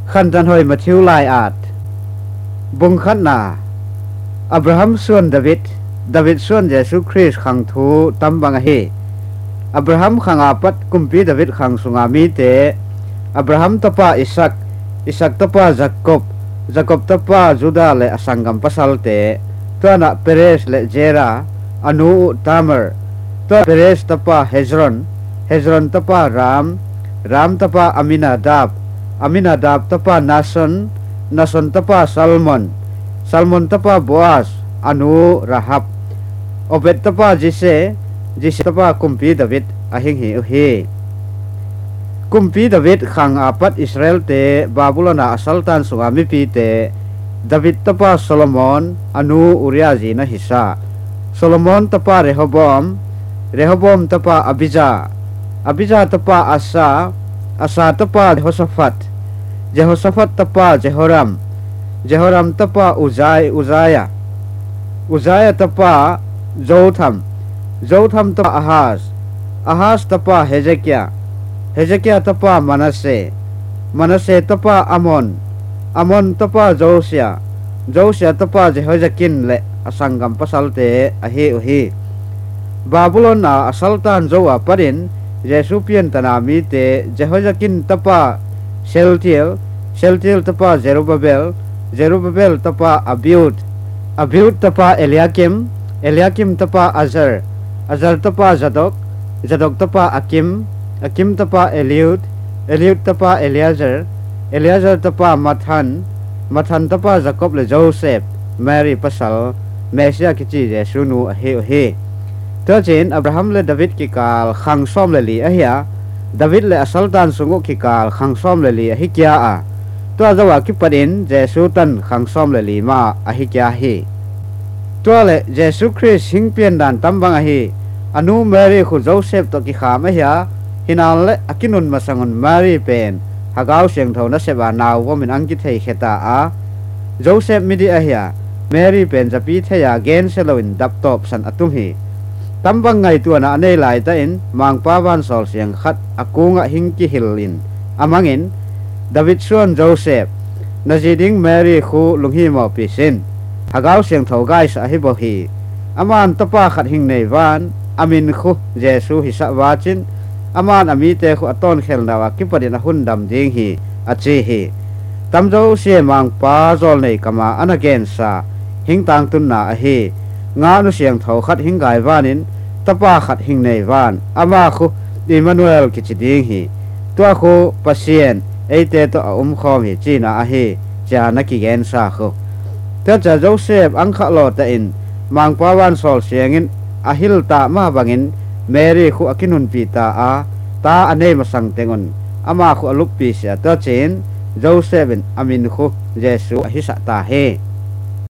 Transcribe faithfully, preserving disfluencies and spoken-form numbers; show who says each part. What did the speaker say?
Speaker 1: ขันจันหอยมาทิวลายอาดบุงขันนาอับราฮัมส่วนดาวิดดาวิดส่วนเยซูคริสต์ขังทูตัมบังเฮอับราฮัมขังอาปัดกุมพีดาวิดขังสุงามีเตอับราฮัมตปาอิสักอิสักตปาจักบจักบตปาจูดาเลอสังกัมปัสสัลเตตัวน่ะเปเรสเลเจราอนูตามร์ตัวเปเรสตปาเฮซรอนเฮซรอนตปารามรามตปาอามินาดาบอามินาดาบตปานาซอนนาซอนตปาซัลมอนซัลมอนตปาโบอาสอนูราฮับอเบตตปาจิเซจิเซตปากุมพีดาวิดอหิงหิอุเฮกุมพีดาวิดขังอาปัดอิสราเอลเตบาบูลนาอัสลตันสุงามิปีเตดาวิดตปาโซโลมอนอนูอุริยาจีนะฮิซาโซโลมอนตปาเรโฮบอมเรโฮบอมตปาอบิจาอบิจาตปาอาซาอาซาตปาเจโฮสฟัดเจโฮสฟัดตปาเจโฮรัมเจโฮรัมตปาอุซายอุซายาอุซายาตปาโจทัมโจทัมตปาอาฮาสอาฮาสตปาเฮเจกียเฮเจกียตปามานาเซมานาเซตปาอามอนอามอนตปาโจเซียโจเซียตปาเจโฮจกินเลอสังกัมปัสสัลเตอเฮอุเฮบาบูลนาอัสลตันโจอาปรินเยซูเปียนตนามีเตเจโฮจกินตปาเชลเทียลเชลเทียลตปาเจรูบาเบลเจรูบาเบลตปาอบิอุดอบิอุดตปาเอลียคิมเอลียคิมตปาอาซาร์อาซาร์ตปาซาดอกซาดอกตปาอาคิมอาคิมตปาเอลิอุดเอลิอุดตปาเอลียซาร์เอลียซาร์ตปามัทันมัทันตปาจักบเลโจเซฟแมรี่ปัสสัลเมสยากิจิเยซูนูอเฮอเฮตัวเจนอับราฮัมและดาวิดกิกาลขังซ้อมเลลีอเฮียดาวิดและอัสลตันสุงกิกาลขังซ้อมเลลีอฮิกยาอาตัวจังหวะกิปดินเยซูตันขังซ้อมเลลีมาอฮิกยาเฮตัวเลเยซูคริสต์หิงเปียนดันตัมบังอเฮอนุเมรี่ขุโจเซฟตกิขามอเฮียฮินาเลอกินุนมาสังุนเมรี่เป็นหากเอาเสียงเท่านั้นเสบานาวว่ามันอังกิเทเขตาอาโจเซฟมิดีอเฮียเมรี่เป็นจะปีเทียเกนเซลวินดับตบสันอตุมฮีตั้มบังไงตัวน่ะในหลายตาอินมังป้าวันสอลเสียงขัดอากูงะหิงกิฮิลินอามังอินดาวิดส่วนโจเซฟนาจีดิงเมรี่คูลุงฮีมอปิสินหากเอาเสียงเท่าไกสอหิบฮีอามันตป้าขัดหิงในวันอามินคูเยซูฮิสวาจินอามันอามีเตคูอัตอนเขลนาวากิปดินหุ่นดำดิงฮีอาจีฮีตั้มโจเสียมังป้าจอลในกามาอันเกนซาหิงต่างตุนนาอฮีงานุเสียงเท่าขัดหิงไกวานินตป้าขัดหิงในวันอามาคูอิมมานูเอลกิจิดิงฮีตัวคูปัสเซียนเอเตตัวอุมคอมฮีจีนาอฮีจานักกิเกนซาคูเจ้าจะโจเซฟอังคาโลตอินมังป้าวันสอลเสียงินอาฮิลตามาบังินเมรี่คูอากินุนปีตาอาตาอันเนมาสังเตงุนอามาคูอลุปปีเสียตัวเจนโจเซฟอามินคูเยซูอหิสตาเฮ